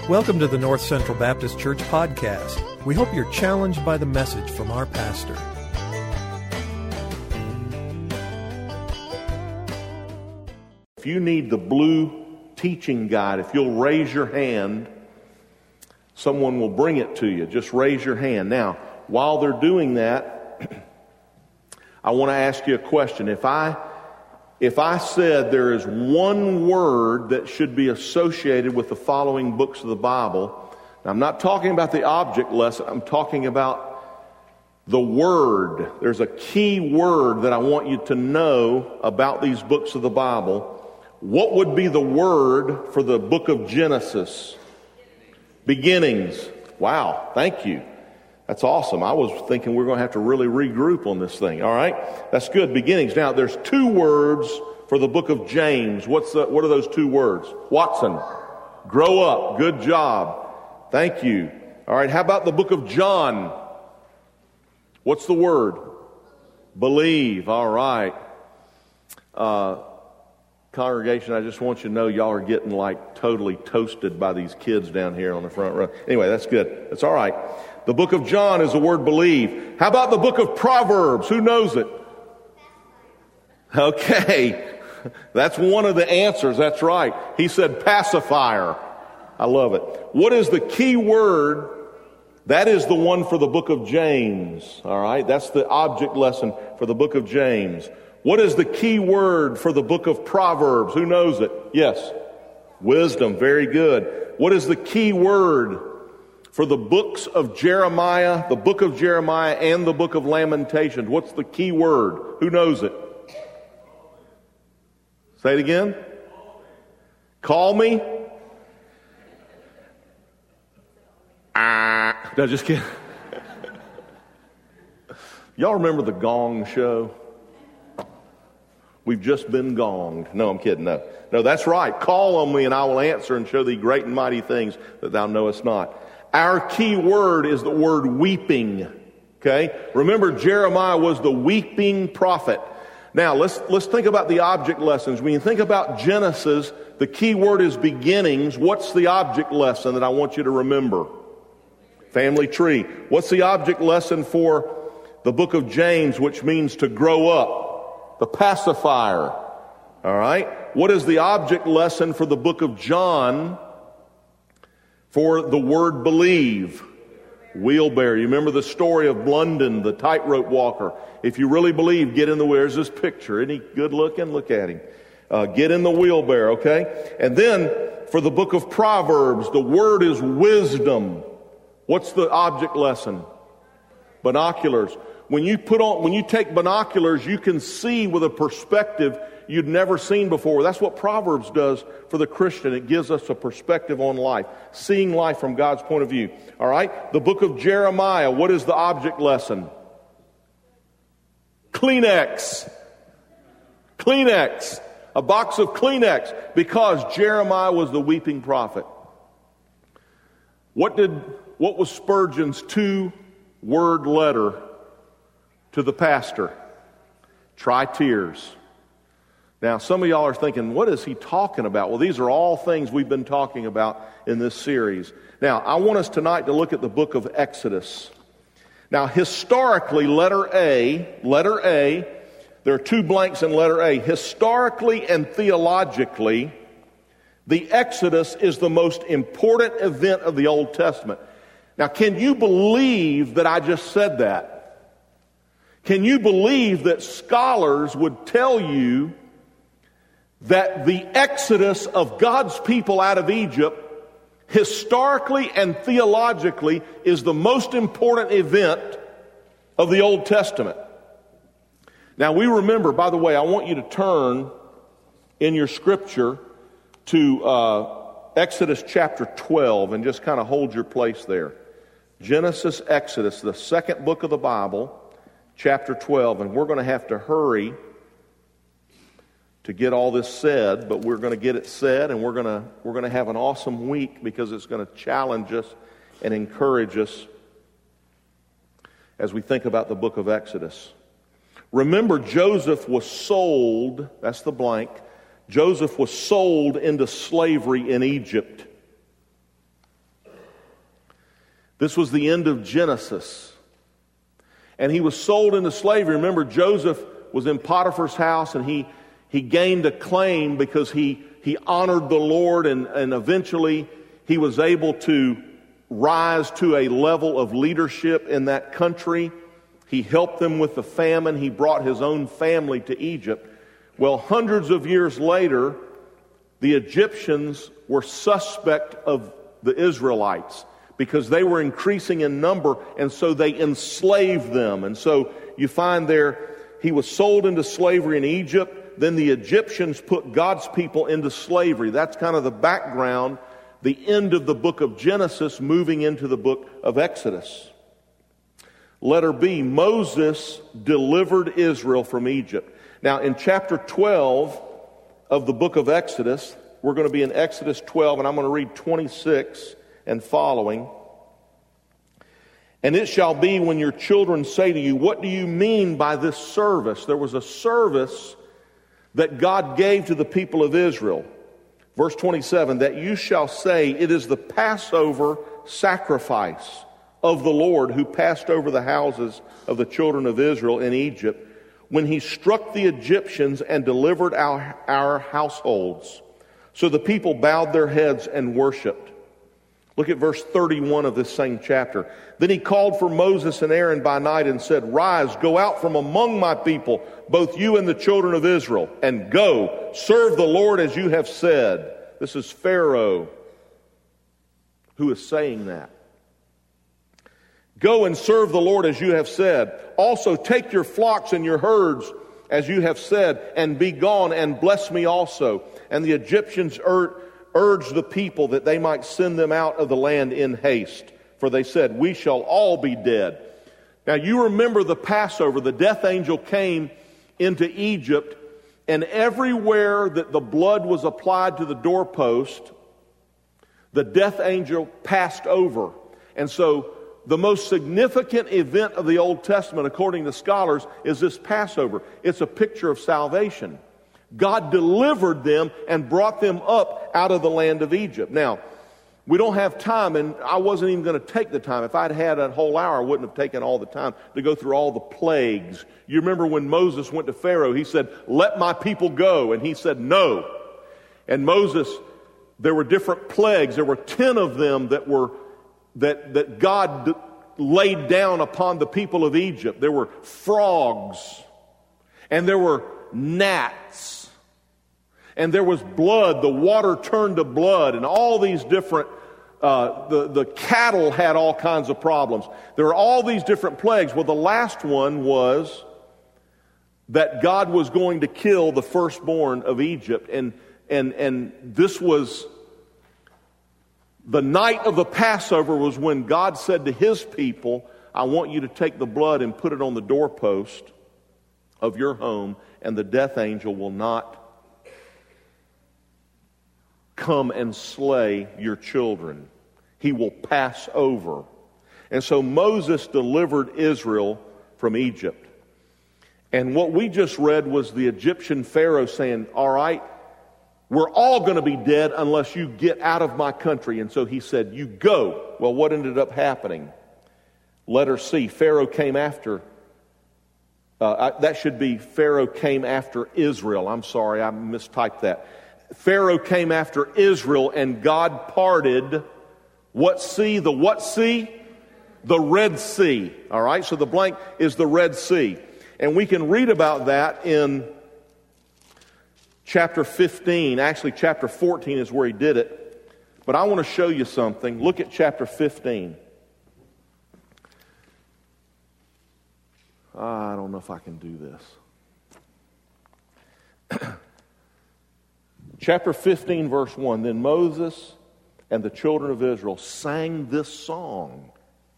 Welcome to the North Central Baptist Church podcast. We hope you're challenged by the message from our pastor. If you need the blue teaching guide, if you'll raise your hand, someone will bring it to you. Just raise your hand. Now, while they're doing that, I want to ask you a question. If I said there is one word that should be associated with the following books of the Bible, now I'm not talking about the object lesson, I'm talking about the word. There's a key word that I want you to know about these books of the Bible. What would be the word for the book of Genesis? Beginnings. Wow, thank you. That's awesome. I was thinking we're going to have to really regroup on this thing. All right, that's good. Beginnings. Now, there's two words for the book of James. What are those two words? Watson. Grow up. Good job. Thank you. All right, how about the book of John? What's the word? Believe. All right. Congregation, I just want you to know y'all are getting like totally toasted by these kids down here on the front row. Anyway, that's good. That's all right. The book of John is the word believe. How about the book of Proverbs? Who knows it? Okay. That's one of the answers. That's right. He said pacifier. I love it. What is the key word? That is the one for the book of James. All right. That's the object lesson for the book of James. What is the key word for the book of Proverbs? Who knows it? Yes. Wisdom. Very good. What is the key word for the books of Jeremiah, the book of Jeremiah and the book of Lamentations? What's the key word? Who knows it? Say it again. Call me. No, just kidding. Y'all remember the Gong Show? We've just been gonged. No, I'm kidding. No, that's right. Call on me and I will answer and show thee great and mighty things that thou knowest not. Our key word is the word weeping. Okay? Remember, Jeremiah was the weeping prophet. Now, let's think about the object lessons. When you think about Genesis, the key word is beginnings. What's the object lesson that I want you to remember? Family tree. What's the object lesson for the book of James, which means to grow up? The pacifier. All right? What is the object lesson for the book of John for the word believe? Wheelbarrow. You remember the story of Blunden, the tightrope walker. If you really believe, get in the wheelbarrow. There's this picture. Isn't he good looking? Look at him. Get in the wheelbarrow, okay? And then for the book of Proverbs, the word is wisdom. What's the object lesson? Binoculars. When you take binoculars, you can see with a perspective you'd never seen before. That's what Proverbs does for the Christian. It gives us a perspective on life, seeing life from God's point of view. All right? The book of Jeremiah, what is the object lesson? Kleenex. Kleenex. A box of Kleenex, because Jeremiah was the weeping prophet. What was Spurgeon's 2-word letter to the pastor? Try tears. Now, some of y'all are thinking, what is he talking about? Well, these are all things we've been talking about in this series. Now, I want us tonight to look at the book of Exodus. Now, historically, letter A, there are 2 blanks in letter A. Historically and theologically, the Exodus is the most important event of the Old Testament. Now, can you believe that I just said that? Can you believe that scholars would tell you that the exodus of God's people out of Egypt, historically and theologically, is the most important event of the Old Testament? Now, we remember, by the way, I want you to turn in your scripture to Exodus chapter 12 and just kind of hold your place there. Genesis, Exodus, the second book of the Bible, chapter 12, and we're going to have to hurry to get all this said, but we're going to get it said, and we're going to have an awesome week because it's going to challenge us and encourage us as we think about the book of Exodus. Remember, Joseph was sold, that's the blank, Joseph was sold into slavery in Egypt. This was the end of Genesis. And he was sold into slavery. Remember, Joseph was in Potiphar's house, and he gained a claim because he honored the Lord, and eventually he was able to rise to a level of leadership in that country. He helped them with the famine. He brought his own family to Egypt. Well, hundreds of years later, the Egyptians were suspect of the Israelites because they were increasing in number, and so they enslaved them. And so you find there, he was sold into slavery in Egypt. Then the Egyptians put God's people into slavery. That's kind of the background, the end of the book of Genesis, moving into the book of Exodus. Letter B, Moses delivered Israel from Egypt. Now, in chapter 12 of the book of Exodus, we're going to be in Exodus 12, and I'm going to read 26 and following. And it shall be when your children say to you, what do you mean by this service? There was a service that God gave to the people of Israel. Verse 27, that you shall say, it is the Passover sacrifice of the Lord who passed over the houses of the children of Israel in Egypt when he struck the Egyptians and delivered our households. So the people bowed their heads and worshiped. Look at verse 31 of this same chapter. Then he called for Moses and Aaron by night and said, rise, go out from among my people, both you and the children of Israel, and go, serve the Lord as you have said. This is Pharaoh who is saying that. Go and serve the Lord as you have said. Also take your flocks and your herds as you have said, and be gone and bless me also. And the Egyptians urged the people that they might send them out of the land in haste. For they said, we shall all be dead. Now you remember the Passover. The death angel came into Egypt, and everywhere that the blood was applied to the doorpost, the death angel passed over. And so the most significant event of the Old Testament, according to scholars, is this Passover. It's a picture of salvation. God delivered them and brought them up out of the land of Egypt. Now, we don't have time, and I wasn't even going to take the time. If I'd had a whole hour, I wouldn't have taken all the time to go through all the plagues. You remember when Moses went to Pharaoh, he said, let my people go. And he said, no. And Moses, there were different plagues. There were 10 of them that God laid down upon the people of Egypt. There were frogs, and there were gnats, and there was blood. The water turned to blood, and all these different, the cattle had all kinds of problems. There were all these different plagues. Well, the last one was that God was going to kill the firstborn of Egypt, and this was the night of the Passover was when God said to his people, I want you to take the blood and put it on the doorpost of your home, and the death angel will not come and slay your children. He will pass over. And so Moses delivered Israel from Egypt. And what we just read was the Egyptian Pharaoh saying, all right, we're all going to be dead unless you get out of my country. And so he said, you go. Well, what ended up happening? Letter C, Pharaoh came after. That should be Pharaoh came after Israel. I'm sorry, I mistyped that. Pharaoh came after Israel, and God parted what sea? The what sea? The Red Sea. All right, so the blank is the Red Sea. And we can read about that in chapter 15, actually chapter 14 is where he did it. But I want to show you something. Look at chapter 15. I don't know if I can do this. Chapter 15, verse 1. Then Moses and the children of Israel sang this song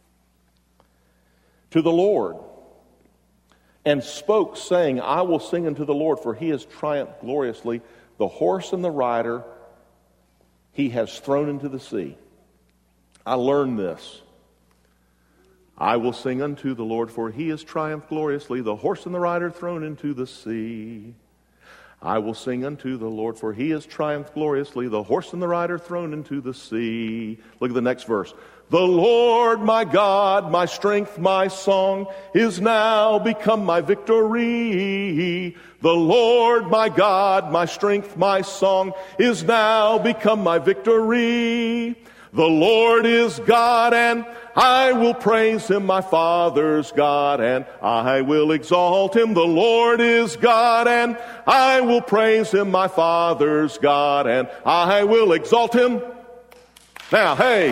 to the Lord, and spoke, saying, I will sing unto the Lord, for he has triumphed gloriously. The horse and the rider he has thrown into the sea. I learned this. I will sing unto the Lord, for he has triumphed gloriously. The horse and the rider thrown into the sea. I will sing unto the Lord, for he has triumphed gloriously, the horse and the rider thrown into the sea. Look at the next verse. The Lord my God, my strength, my song, is now become my victory. The Lord my God, my strength, my song, is now become my victory. The Lord is God, and I will praise him, my father's God, and I will exalt him. The Lord is God, and I will praise him, my father's God, and I will exalt him. Now, hey.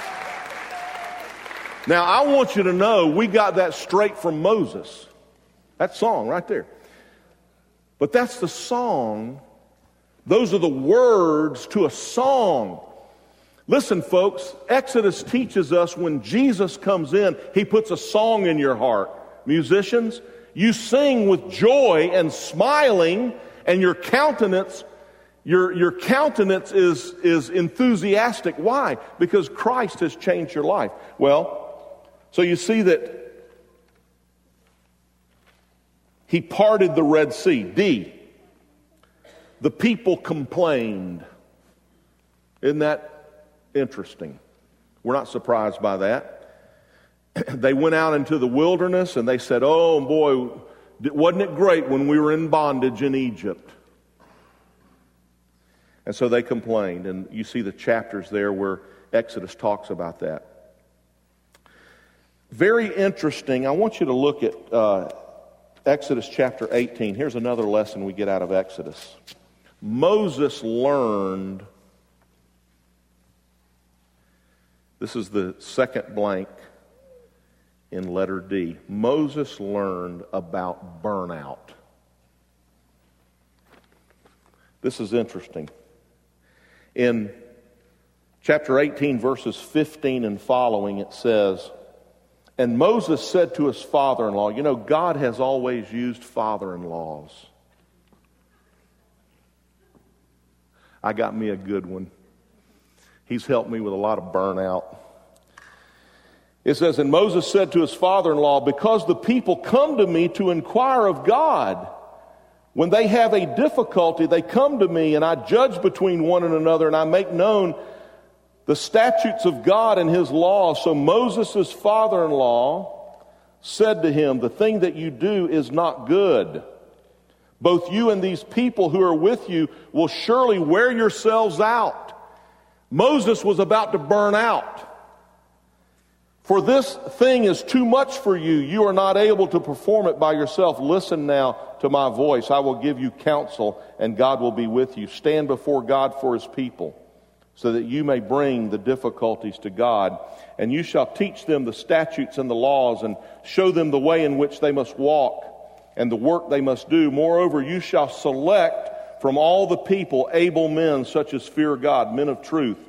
Now, I want you to know we got that straight from Moses. That song right there. But that's the song. Those are the words to a song. Listen, folks, Exodus teaches us when Jesus comes in, he puts a song in your heart. Musicians, you sing with joy and smiling, and your countenance is enthusiastic. Why? Because Christ has changed your life. Well, so you see that he parted the Red Sea. D, the people complained. Isn't that interesting? We're not surprised by that. They went out into the wilderness and they said, oh boy, wasn't it great when we were in bondage in Egypt? And so they complained, and you see the chapters there where Exodus talks about that. Very interesting. I want you to look at Exodus chapter 18. Here's another lesson we get out of Exodus. Moses learned. This is the second blank in letter D. Moses learned about burnout. This is interesting. In chapter 18, verses 15 and following, it says, and Moses said to his father-in-law, you know, God has always used father-in-laws. I got me a good one. He's helped me with a lot of burnout. It says, and Moses said to his father-in-law, because the people come to me to inquire of God. When they have a difficulty, they come to me, and I judge between one and another, and I make known the statutes of God and his law. So Moses' father-in-law said to him, the thing that you do is not good. Both you and these people who are with you will surely wear yourselves out. Moses was about to burn out. For this thing is too much for you. You are not able to perform it by yourself. Listen now to my voice. I will give you counsel, and God will be with you. Stand before God for his people, so that you may bring the difficulties to God. And you shall teach them the statutes and the laws, and show them the way in which they must walk, and the work they must do. Moreover, you shall select from all the people able men, such as fear God, men of truth,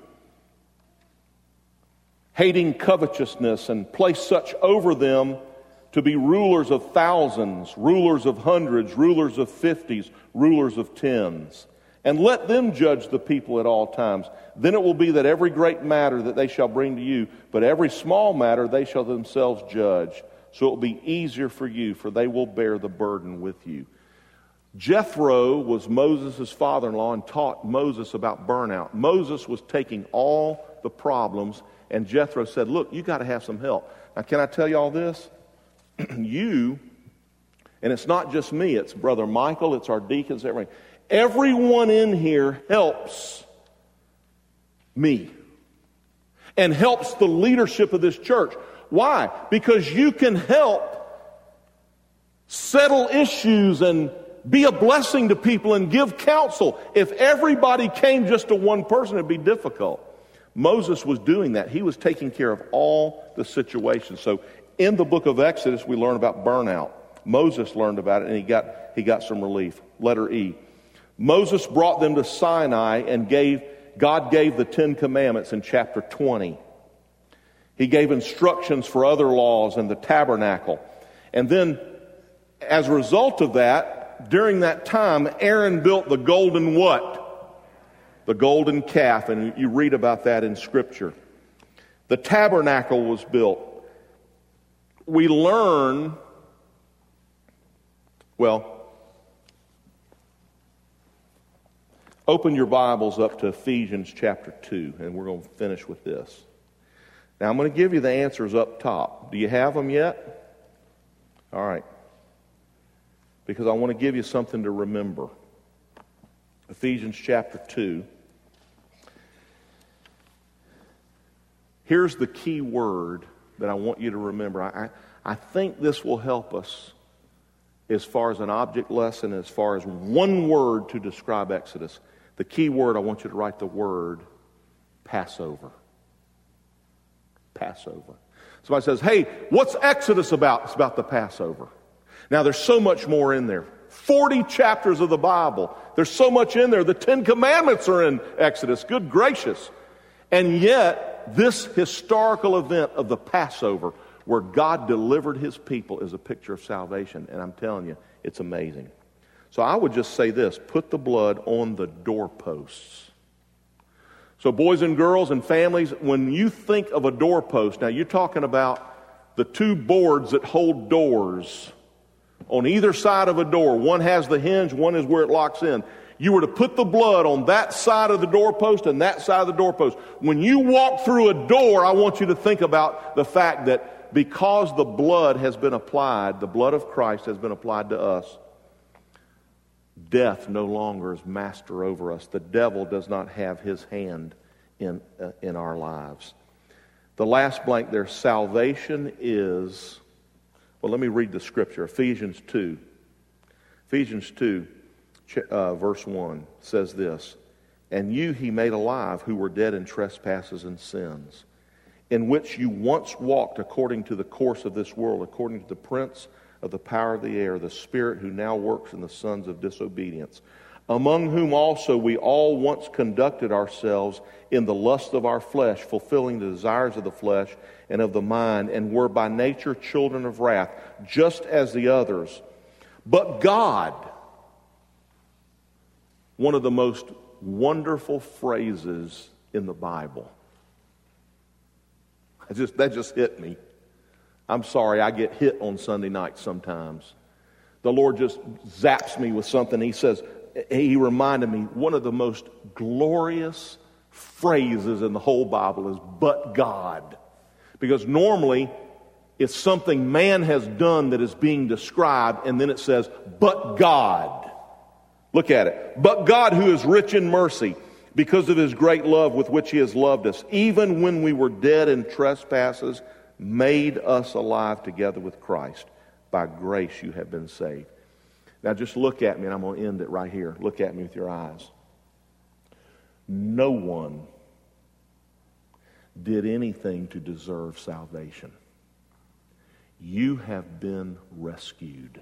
hating covetousness, and place such over them to be rulers of thousands, rulers of hundreds, rulers of 50s, rulers of 10s. And let them judge the people at all times. Then it will be that every great matter that they shall bring to you, but every small matter they shall themselves judge. So it will be easier for you, for they will bear the burden with you. Jethro was Moses' father-in-law and taught Moses about burnout. Moses was taking all the problems, and Jethro said, look, you got to have some help. Now, can I tell you all this? You, and it's not just me, it's Brother Michael, it's our deacons, everything. Everyone in here helps me and helps the leadership of this church. Why? Because you can help settle issues and be a blessing to people and give counsel. If everybody came just to one person, it'd be difficult. Moses was doing that. He was taking care of all the situations. So in the book of Exodus, we learn about burnout. Moses learned about it, and he got some relief. Letter E. Moses brought them to Sinai, and God gave the 10 Commandments in chapter 20. He gave instructions for other laws and the tabernacle. And then, as a result of that, during that time, Aaron built the golden what? The golden calf, and you read about that in Scripture. The tabernacle was built. We learn, well, Open your Bibles up to Ephesians chapter 2, and we're going to finish with this. Now, I'm going to give you the answers up top. Do you have them yet? All right. Because I want to give you something to remember. Ephesians chapter 2. Here's the key word that I want you to remember. I think this will help us as far as an object lesson, as far as one word to describe Exodus. The key word, I want you to write the word Passover. Passover. Somebody says, hey, what's Exodus about? It's about the Passover. Now, there's so much more in there. 40 chapters of the Bible. There's so much in there. The 10 Commandments are in Exodus. Good gracious. And yet, this historical event of the Passover, where God delivered his people, is a picture of salvation. And I'm telling you, it's amazing. So I would just say this: put the blood on the doorposts. So boys and girls and families, when you think of a doorpost, now you're talking about the two boards that hold doors on either side of a door. One has the hinge, one is where it locks in. You were to put the blood on that side of the doorpost and that side of the doorpost. When you walk through a door, I want you to think about the fact that because the blood has been applied, the blood of Christ has been applied to us, death no longer is master over us. The devil does not have his hand in our lives. The last blank there, salvation is, well, let me read the scripture. Ephesians 2. Ephesians 2, verse 1 says this: "And you he made alive who were dead in trespasses and sins, in which you once walked according to the course of this world, according to the prince of the power of the air, the spirit who now works in the sons of disobedience, among whom also we all once conducted ourselves in the lust of our flesh, fulfilling the desires of the flesh and of the mind, and were by nature children of wrath, just as the others. But God," one of the most wonderful phrases in the Bible. That just hit me. I'm sorry, I get hit on Sunday nights sometimes. The Lord just zaps me with something. He reminded me, one of the most glorious phrases in the whole Bible is, "but God." Because normally, it's something man has done that is being described, and then it says, "but God." Look at it. "But God, who is rich in mercy, because of his great love with which he has loved us, even when we were dead in trespasses, made us alive together with Christ. By grace you have been saved." Now just look at me, and I'm going to end it right here. Look at me with your eyes. No one did anything to deserve salvation. You have been rescued.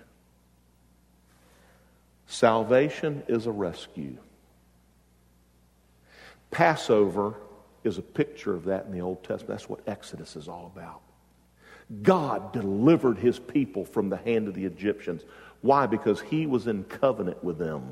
Salvation is a rescue. Passover is a picture of that in the Old Testament. That's what Exodus is all about. God delivered his people from the hand of the Egyptians. Why? Because he was in covenant with them.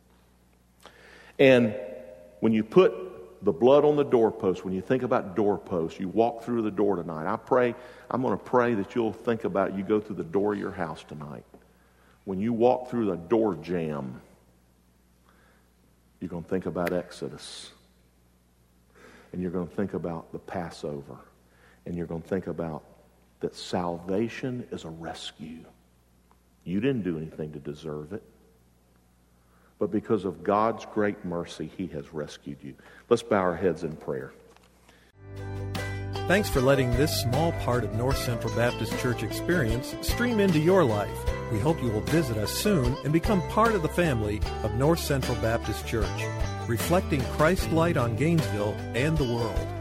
And when you put the blood on the doorpost, when you think about doorposts, you walk through the door tonight. I'm going to pray that you'll think about it. You go through the door of your house tonight. When you walk through the door jamb, you're going to think about Exodus. And you're going to think about the Passover. And you're going to think about that salvation is a rescue. You didn't do anything to deserve it. But because of God's great mercy, he has rescued you. Let's bow our heads in prayer. Thanks for letting this small part of North Central Baptist Church experience stream into your life. We hope you will visit us soon and become part of the family of North Central Baptist Church, reflecting Christ's light on Gainesville and the world.